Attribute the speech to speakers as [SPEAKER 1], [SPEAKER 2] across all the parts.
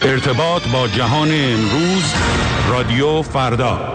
[SPEAKER 1] ارتباط با جهان امروز، رادیو فردا.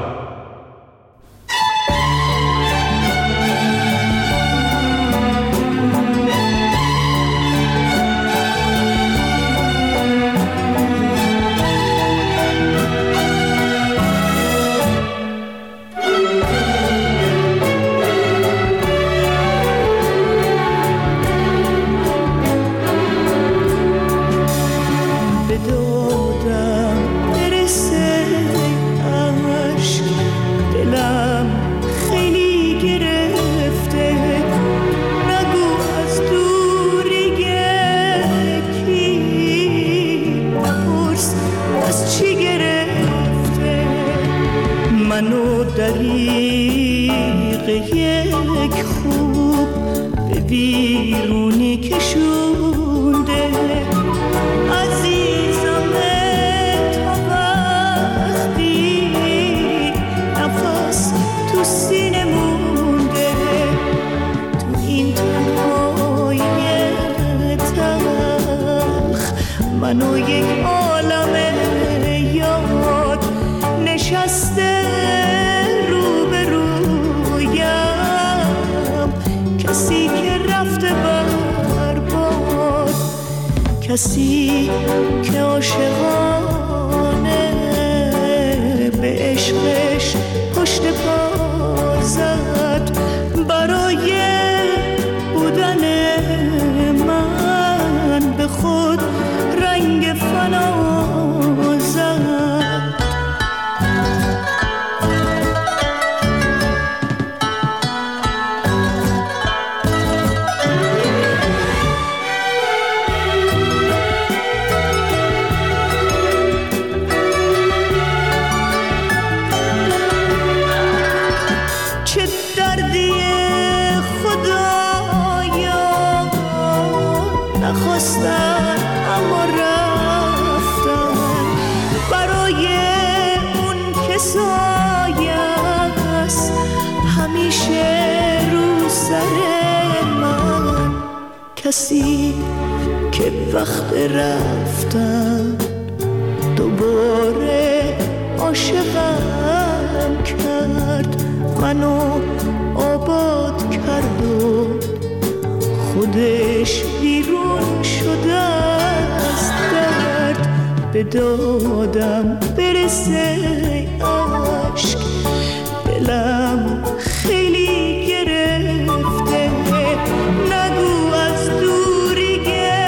[SPEAKER 2] کسی که عاشقانه به عشقش پشت پا زد، برای بودن من به خود رنگ فنا زد. اما رفتن برای اون که سایه‌ست همیشه رو سر من. کسی که وقت رفتن دوباره عاشقم کرد، منو آباد کرد و خودش بیرون شده از درد. به دادم برسه عشق، دلم خیلی گرفته، نگو از دوری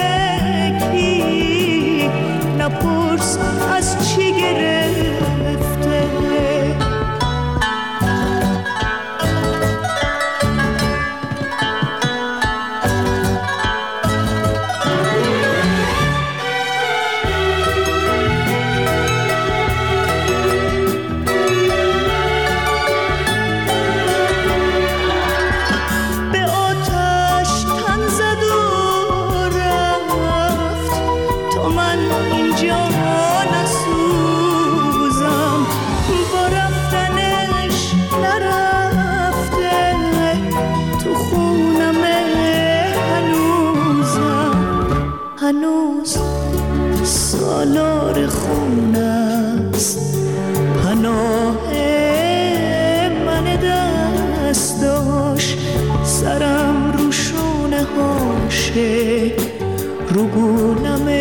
[SPEAKER 2] کی، نپرس از چی گرفته. هنوز سالار خونست پناه من دست داشت، سرم رو شونه هاشه، رو گونم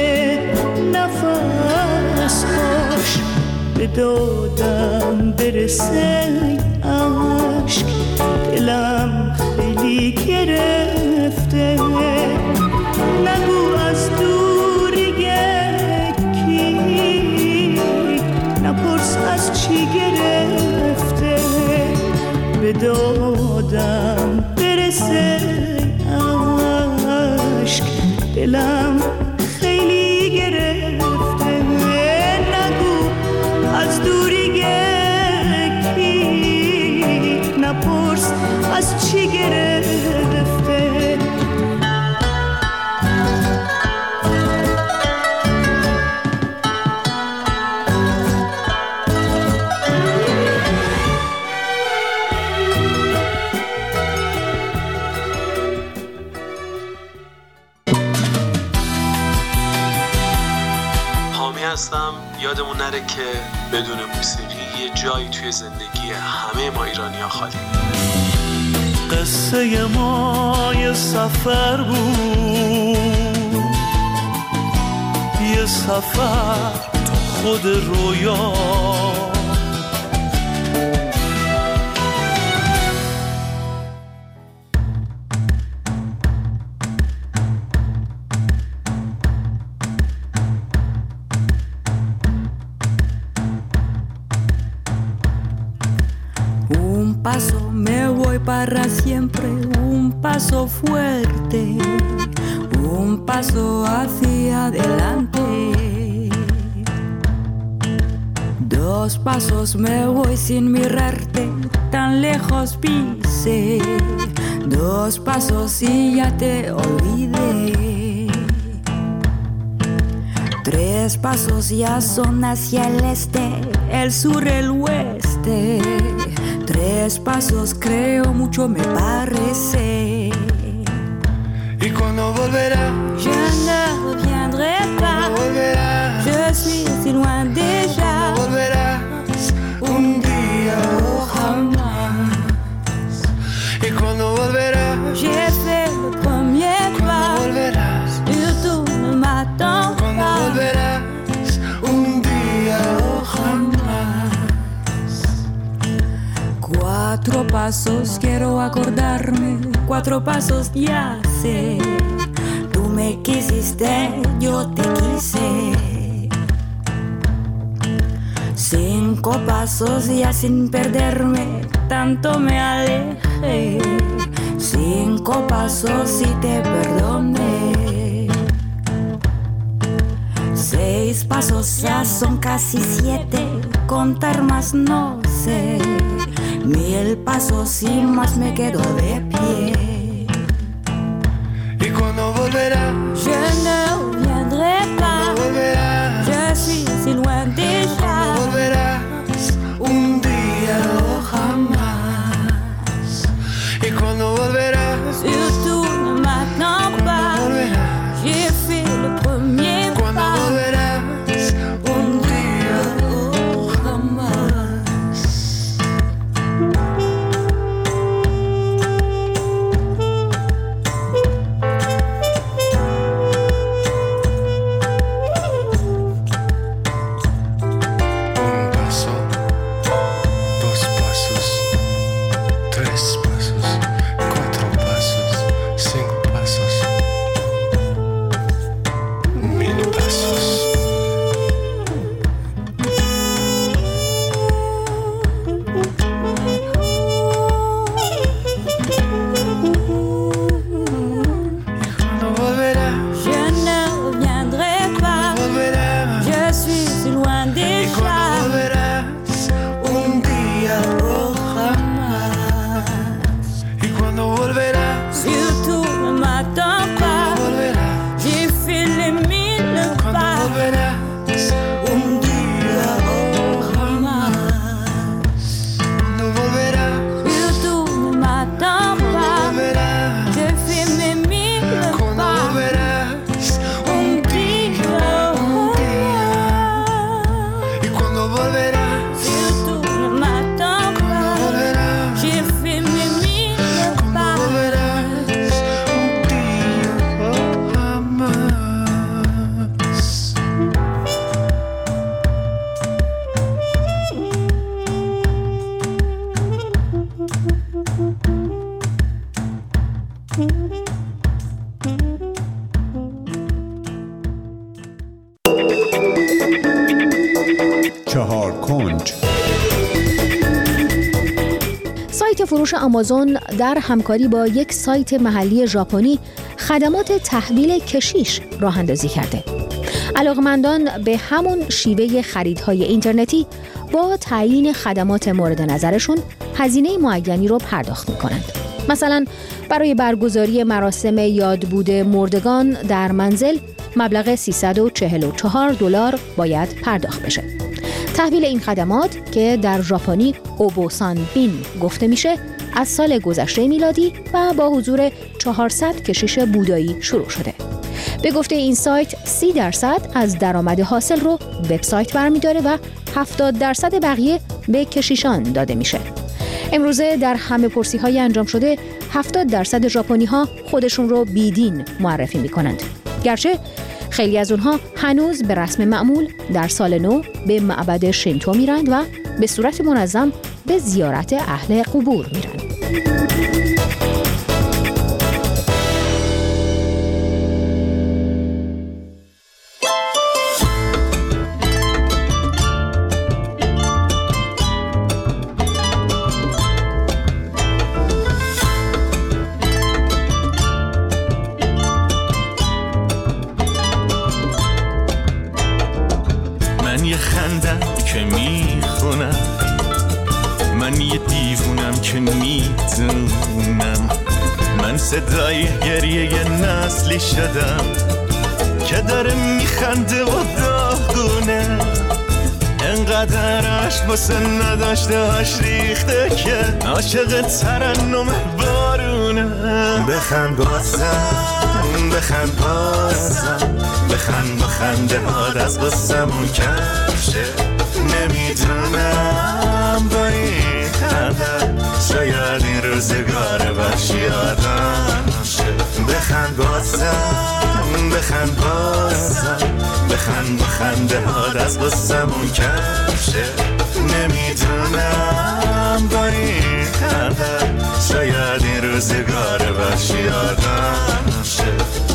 [SPEAKER 2] نفس هاش. به دادم برسه عشق، دلم خیلی گرفته، نگو از دوری کی، نپرس از چی گرفته. به دادم برسه عشق، دلم خیلی گرفته، نگو از دوری کی، نپرس از چی گرفته.
[SPEAKER 3] هستم. یادمون نره که بدون موسیقی یه جایی توی زندگی همه ما ایرانی‌ها خالی.
[SPEAKER 4] قصه ما یه سفر بود، یه سفر تو خود رویا.
[SPEAKER 2] Paso me voy para siempre, un paso fuerte, un paso hacia adelante. Dos pasos me voy sin mirarte, tan lejos pisé. Dos pasos y ya te olvidé. Tres pasos ya son hacia el este, el sur, el oeste. Tres pasos creo mucho me parece.
[SPEAKER 4] ¿Y cuando volverás?
[SPEAKER 2] Je ne reviendrai pas. Je suis si loin déjà.
[SPEAKER 4] Volverás un día o jamás. ¿Y cuando volverás?
[SPEAKER 2] J'ai fait le premier pas.
[SPEAKER 4] Volverás.
[SPEAKER 2] Surtout ne m'attends pas.
[SPEAKER 4] Cuando volverás un día o jamás.
[SPEAKER 2] Cuatro pasos quiero acordarme, cuatro pasos ya sé. Tú me quisiste, yo te quise. Cinco pasos ya sin perderme, tanto me alejé. Cinco pasos y te perdoné. Seis pasos ya son casi 7, contar más no sé. 1000 pasos y más me quedo de pie.
[SPEAKER 4] ¿Y cuando volverás?
[SPEAKER 2] Je ne reviendrai pas. Je suis si loin déjà.
[SPEAKER 4] Volverás un día o jamás. ¿Y cuando volverás?
[SPEAKER 2] Surtout ne m'attends pas. J'ai fait le premier pas.
[SPEAKER 4] Cuando volverás un día o jamás.
[SPEAKER 5] سایت فروش آمازون در همکاری با یک سایت محلی ژاپنی خدمات تحویل کشیش راه اندازی کرده. علاقمندان به همون شیوه خریدهای اینترنتی با تعیین خدمات مورد نظرشون هزینه معینی رو پرداخت می‌کنند. مثلا برای برگزاری مراسم یادبود مردگان در منزل مبلغ $344 باید پرداخت بشه. تحویل این خدمات که در ژاپنی اوبوسان بین گفته میشه از سال گذشته میلادی و با حضور 400 کشیش بودایی شروع شده. به گفته این سایت 30% از درآمد حاصل رو وبسایت برمی‌داره و 70% بقیه به کشیشان داده میشه. امروزه در همه پرسی‌های انجام شده 70% ژاپنی‌ها خودشون رو بیدین معرفی می‌کنند. گرچه خیلی از اونها هنوز به رسم معمول در سال نو به معبد شینتو میرند و به صورت منظم به زیارت اهل قبور میرند.
[SPEAKER 4] صدای گریه نسلی شدم که داره میخنده و داغونه، انقدر عشق واسه نداشتهاش ریخته که عاشق ترنم بارونه. بخند بازم، بخند بازم، بخند با خنده هات از قصمون کمشه. نمیدونم با این خنده شاید این روزگار وحشی آدم شه. بخند بازم، بخند بازم، بخند با خنده هات از قصمون کمشه. نمیدونم با این خنده شاید این روزگار وحشی آدم شه.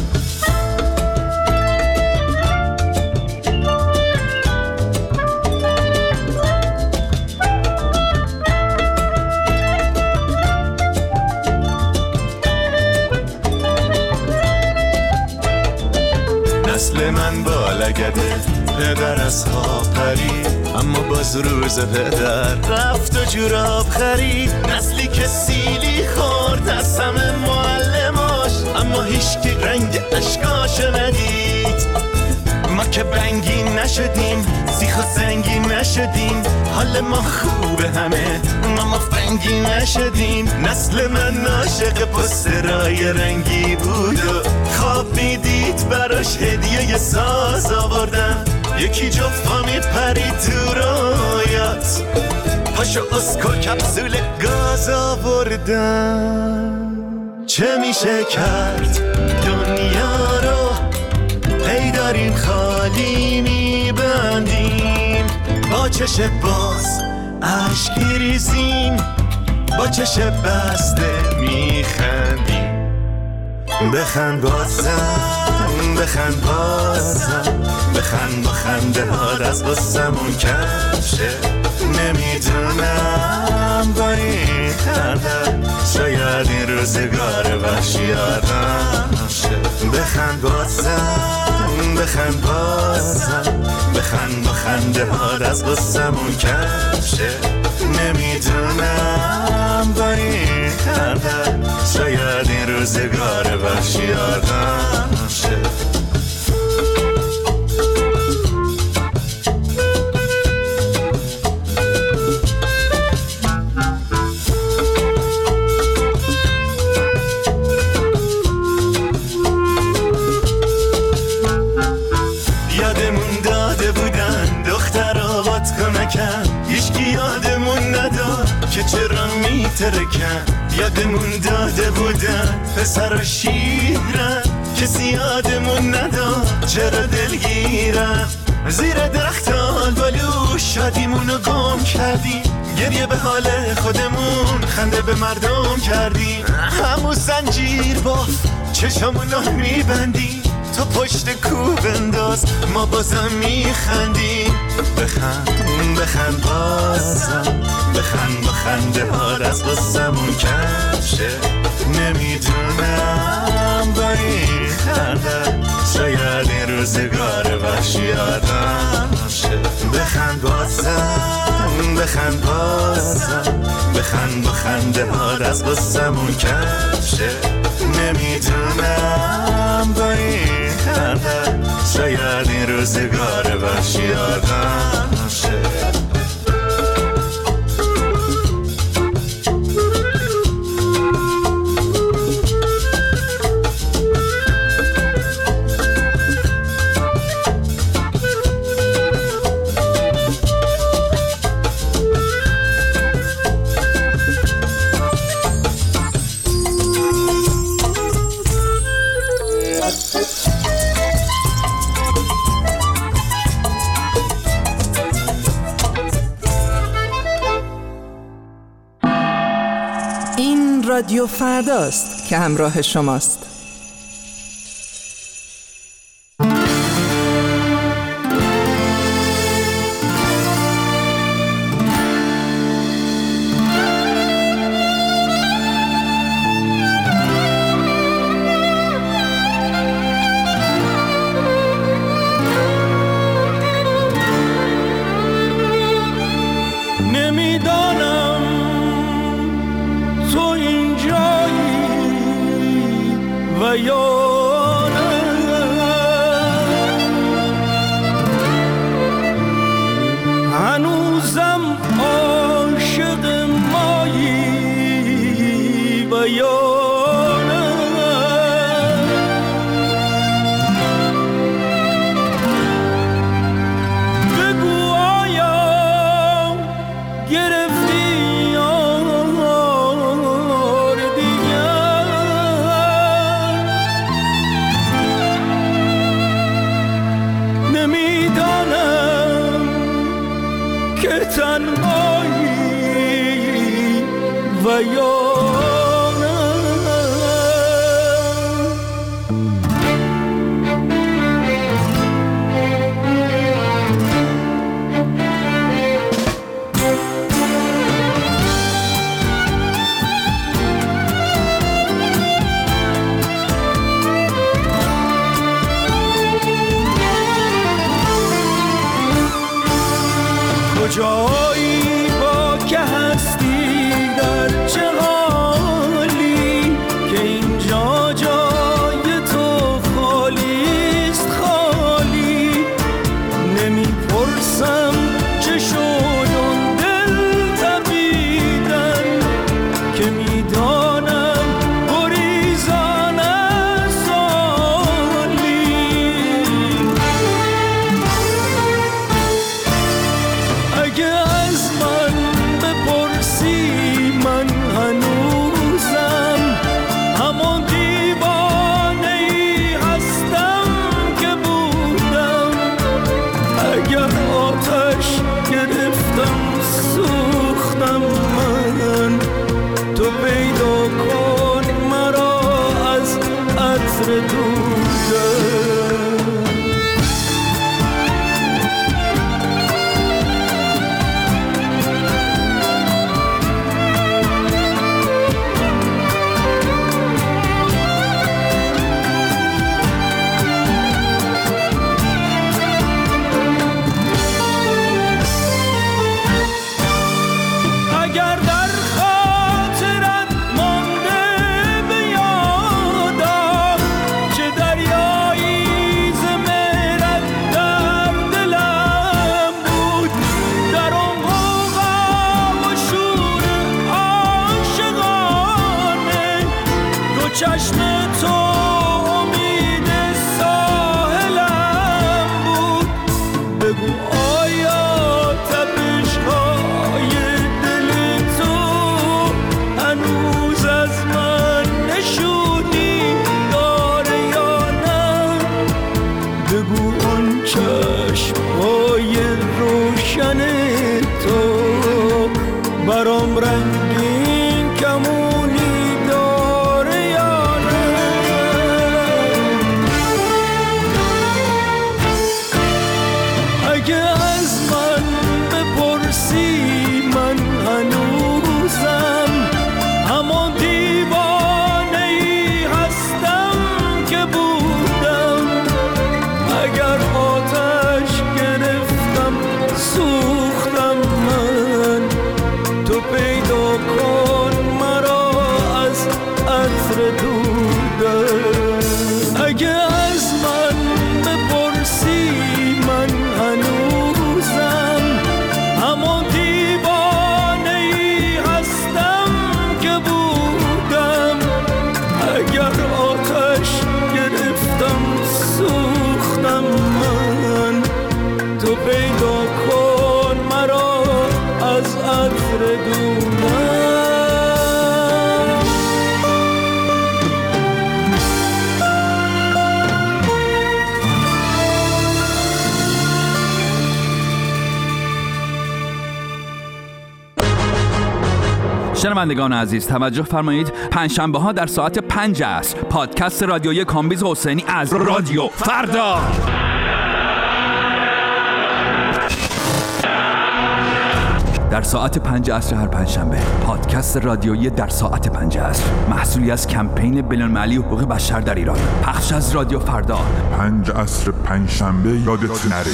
[SPEAKER 4] نسل من بالگده، پدر از خواب پرید، اما باز روز پدر رفت و جوراب خرید. نسلی که سیلی خورد از همه معلماش، اما هیچکی رنگ اشکاشو ندید. ما که بنگی نشدیم، سیخ و زنگی نشدیم، حال ما خوبه همه، ما فنگی نشدیم. نسل من عاشق پسترای رنگی بود و خواب میدید براش هدیه ساز آوردن. یکی جفا میپرید تو رویات، پاشو اسکو کپسول گاز آوردن. چه میشه کرد دنیا رو هی داریم خالی میبندیم، با چش باز عشق ریزیم، با چش بسته میخندیم. بخند بازم، بخند بازم، بخند با خنده هات از قصمون کمشه. نمیدونم با این خنده شاید این روزگار وحشی آدم شه. بخند بازم، بخند بازم، بخند با خنده هات از قصمون کمشه. نمیدونم با این خنده شاید این روزگار وحشی آدم شه. یادمون داده بودن دخترها بات کمکن، هیچکی یادمون نداد که چرا میترکن. یادمون داده بودن پسر شیرن، کسی یادمون نداد چرا دلگیرن. زیر درخت آلبالو شادیمونو گم کردیم، گریه به حال خودمون خنده به مردم کردیم. همون زنجیر باف چشمونو میبندیم، تو پشت کوه بنداز ما بازم میخندیم. بخند، بخند بازم، بخند با خنده هات از قصمون کمشه. نمیدونم با این خنده شاید این روزگار وحشی آدم شه. بخند بازم، بخند بازم، بخند با خنده هات از قصمون کمشه. نمیدونم با این خنده شاید این روزگار وحشی آدم شه.
[SPEAKER 6] رادیو فرداست که همراه شماست.
[SPEAKER 7] هنوزم عاشق مایی و یا نه، بگو آیا گرفتی یار دیگر، نمیدانم که تنهایی و یا کجایی با که هستی، در چه حالی که اینجا جای تو خالیست خالی، نمیپرسم چه شد اون دل تپیدن که میدانم گریزان از سالی. اگه از من بپرسی من هنوزم همون دیوانه‌ای هستم که بودم، اگر آتش گرفتم سوختم من، تو پیدا کن مرا از عطر دودم. اگر در خاطرت مانده به یادم چه دریایی ز مهرت در دلم بود، در آن غوغا و شور عاشقانه دو چشم تو امید ساحلم بود. بگو آیا تپش‌های دل تو هنوز از من نشونی داره یا نه، بگو اون چشم‌های روشن تو برام رنگین کمونی داره یا نه. اگه از من بپرسی من هنوزم همون دیوانه‌ای هستم که بودم، اگر آتش گرفتم سوختم من، تو پیدا کن مرا از عطر دودم. اگه از من بپرسی من هنوزم همون دیوانه‌ای هستم که بودم، اگر آتش گرفتم سوختم من، تو پیدا کن مرا از عطر دودم.
[SPEAKER 8] شنوندگان عزیز توجه فرمایید، پنجشنبه ها در ساعت 5 عصر پادکست رادیویی کامبیز حسینی از رادیو فردا. در ساعت 5 عصر هر پنجشنبه پادکست رادیویی در ساعت 5 عصر، محصولی از کمپین بین‌المللی حقوق بشر در ایران، پخش از رادیو فردا.
[SPEAKER 9] 5 عصر پنجشنبه یادت نره.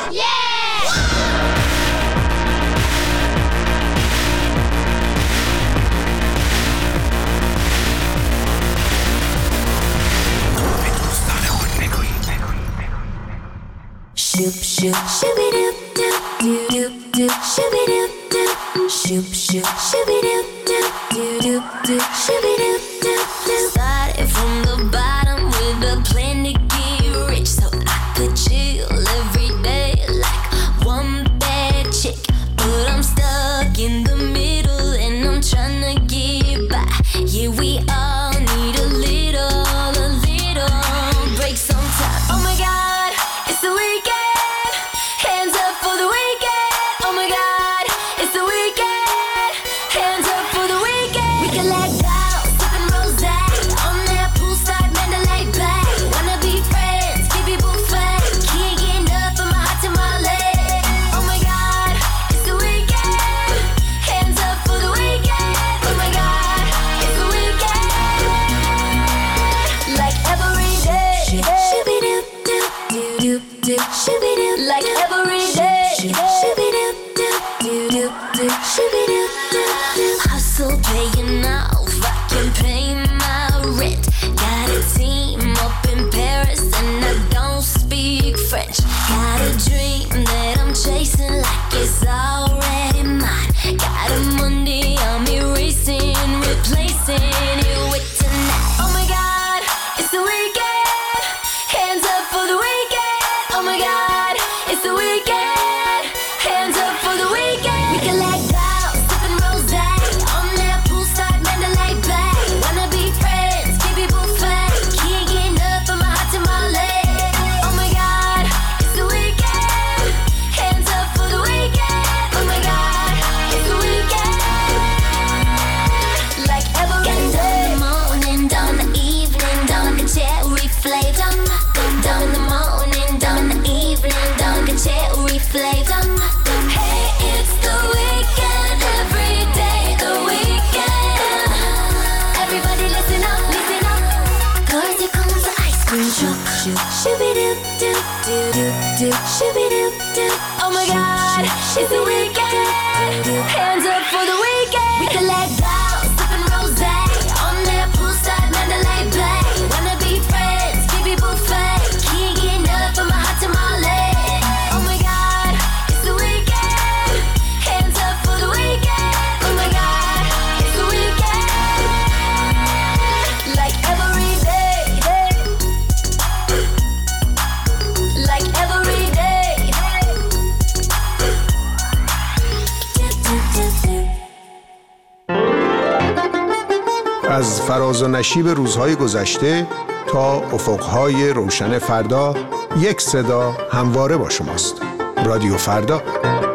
[SPEAKER 2] Shoop shoop shooby doop doop doo doop doop shooby doop doop. Shoop shoop shooby doop doop doo doop doop shooby doop doop doop. Started from the bottom with a plan to get rich, so I could chill every day like one bad chick. But I'm stuck in the middle and I'm trying to get by. Yeah, we all need a little break sometimes. Oh my God, it's the weekend. Like every day, hustle paying off, I can pay my rent. Got a team up in Paris and I don't speak French. Got a dream that I'm chasing like it's already mine. Got a Monday, I'm erasing, replacing it with tonight. Oh my God, it's the weekend, hands up for the weekend. Oh my God, it's the weekend, hands up for the weekend. We can let go, sipping rosé on that poolside Mandalay Bay. Wanna be friends, keep it buffet. Can't get enough of my hot tamale. Oh my God, it's the weekend, hands up for the weekend. Oh my God, it's the weekend. Like every day, in the morning, down the evening, down the cherry flavor. Down in the morning, down the evening, down the cherry flavor. Hey, it's the weekend, every day the weekend. Everybody listen up, cause here comes the ice cream truck. Shooby-doop, doop, doop, doop, shooby-doop, doop. Oh my God, it's the weekend, hands up for the weekend. We can let go, sipping rosé on that poolside Mandalay Bay. Wanna be friends, keep it buffet. Can't get enough of my hot tamale. Oh my God, it's the weekend, hands up for the weekend. Oh my God, it's the weekend. Like every day, like every day.
[SPEAKER 10] از فراز و نشیب روزهای گذشته تا افقهای روشن فردا، یک صدا همواره با شماست. رادیو فردا.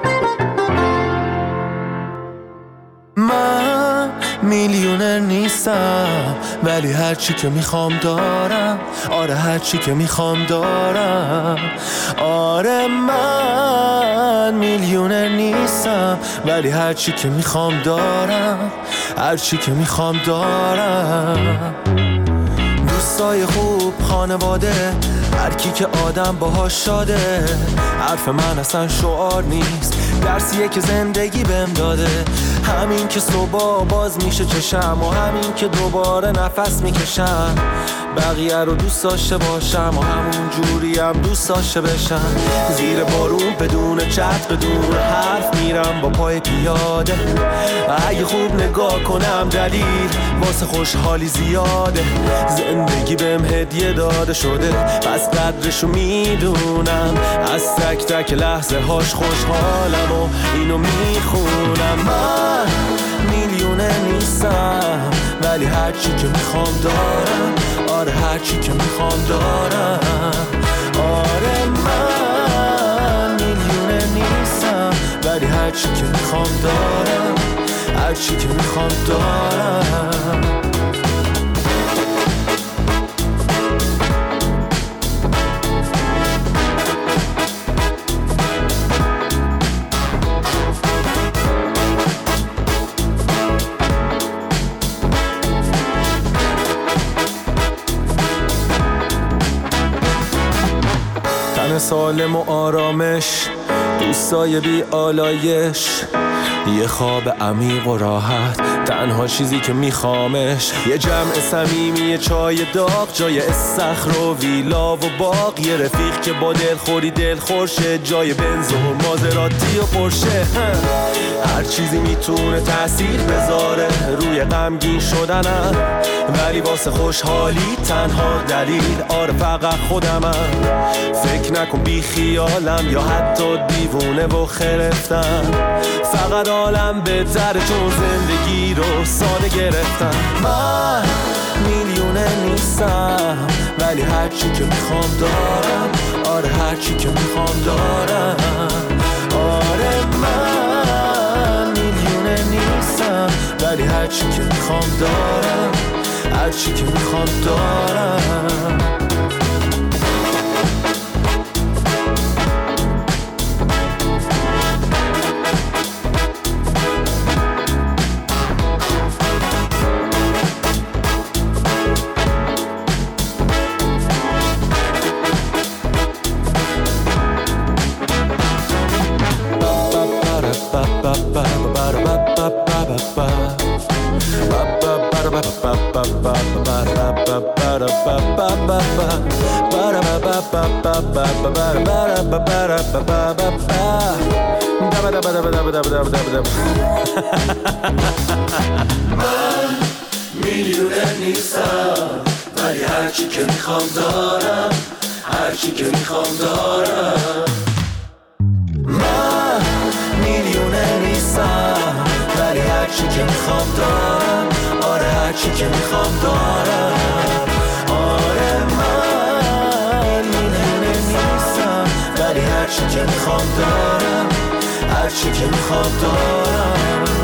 [SPEAKER 4] من میلیونر نیستم ولی هرچی که میخوام دارم. آره هرچی که میخوام دارم. آره من میلیونر نیستم ولی هرچی که میخوام دارم. هرچی که میخوام دارم. دوستای خوب، خانواده، هر کی که آدم باهاش شاده. حرف من اصلا شعار نیست، درسیه که زندگی بهم داده. همین که صبح باز میشه چشم و همین که دوباره نفس میکشم. بقیه رو دوست داشته باشم و همون جوری هم دوست داشته بشم. زیر بارون بدون چت بدون حرف میرم با پای پیاده. اگه خوب نگاه کنم دلیل واسه خوشحالی زیاده. زندگی بهم هدیه داده شده پس قدرشو میدونم. از تک تک لحظه هاش خوشحالم و اینو میخونم. من میلیونه نیستم ولی هرچی که میخوام دارم. آره هرچی که میخوام دارم. آره من میلیونه نیستم ولی هرچی که میخوام دارم.
[SPEAKER 3] هرچی که میخوام دارم. سالم و آرامش، دوستای بی آلایش، یه خواب عمیق و راحت، تنها چیزی که میخوامش یه جمع صمیمی، یه چای داغ جای استخر و ویلا و باغ، یه رفیق که با دلخوری دلخورشه جای بنز و مازراتی و پرشه. هر چیزی میتونه تأثیر بذاره روی غمگین شدنم، ولی واسه خوشحالی تنها دلیل آره فقط خودمم. فکر نکن بی خیالم یا حتی دیوونه و خرفتم، فقط عالم بهتره چون زندگی رو ساده گرفتم. من میلیونه نیستم ولی هرچی که میخوام دارم، آره هرچی که میخوام دارم. آره من میلیونه نیستم ولی هرچی که میخوام دارم، هرچی که میخوام دارم. من میلیونه نیستم ولی هرچی که میخوام دارم، هرچی که میخوام دارم. من میلیونه نیستم ولی هرچی که میخوام دارم، آره هرچی که میخوام دارم. آره من میلیونه نیستم ولی هرچی که میخوام دارم، هرچی که میخوام دارم.